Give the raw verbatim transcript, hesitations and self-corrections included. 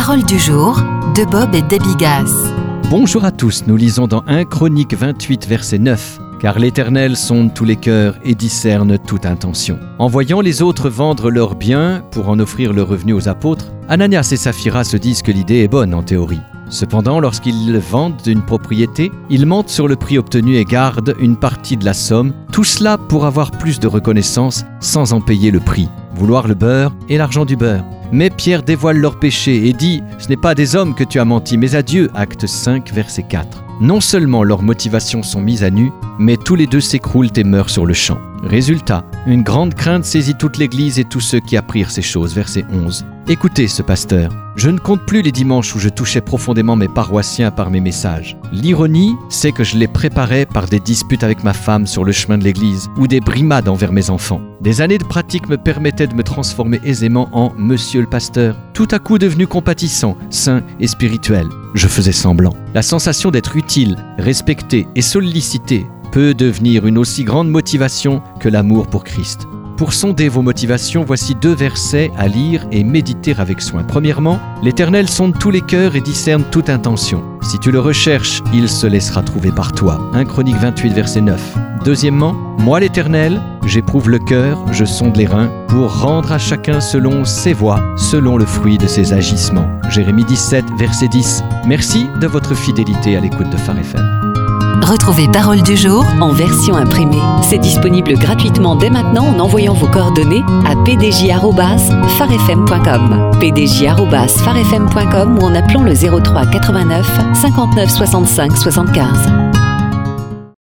Parole du jour de Bob et Debbie Gass. Bonjour à tous, nous lisons dans un Chroniques vingt-huit, verset neuf. « Car l'Éternel sonde tous les cœurs et discerne toute intention. » En voyant les autres vendre leurs biens pour en offrir le revenu aux apôtres, Ananias et Saphira se disent que l'idée est bonne en théorie. Cependant, lorsqu'ils vendent une propriété, ils mentent sur le prix obtenu et gardent une partie de la somme, tout cela pour avoir plus de reconnaissance sans en payer le prix. Vouloir le beurre et l'argent du beurre. Mais Pierre dévoile leur péché et dit « Ce n'est pas à des hommes que tu as menti, mais à Dieu » Acte cinq, verset quatre. Non seulement leurs motivations sont mises à nu, mais tous les deux s'écroulent et meurent sur le champ. Résultat, une grande crainte saisit toute l'Église et tous ceux qui apprirent ces choses. Verset onze. Écoutez ce pasteur. Je ne compte plus les dimanches où je touchais profondément mes paroissiens par mes messages. L'ironie, c'est que je les préparais par des disputes avec ma femme sur le chemin de l'église ou des brimades envers mes enfants. Des années de pratique me permettaient de me transformer aisément en « Monsieur le pasteur », tout à coup devenu compatissant, sain et spirituel. Je faisais semblant. La sensation d'être utile, respecté et sollicité peut devenir une aussi grande motivation que l'amour pour Christ. Pour sonder vos motivations, voici deux versets à lire et méditer avec soin. Premièrement, l'Éternel sonde tous les cœurs et discerne toute intention. Si tu le recherches, il se laissera trouver par toi. un Chroniques vingt-huit, verset neuf. Deuxièmement, moi l'Éternel, j'éprouve le cœur, je sonde les reins, pour rendre à chacun selon ses voies, selon le fruit de ses agissements. Jérémie dix-sept, verset dix. Merci de votre fidélité à l'écoute de Phare F M. Retrouvez Parole du jour en version imprimée. C'est disponible gratuitement dès maintenant en envoyant vos coordonnées à p d j arobase phare f m point com, p d j arobase phare f m point com ou en appelant le zéro trois quatre-vingt-neuf cinquante-neuf soixante-cinq soixante-quinze.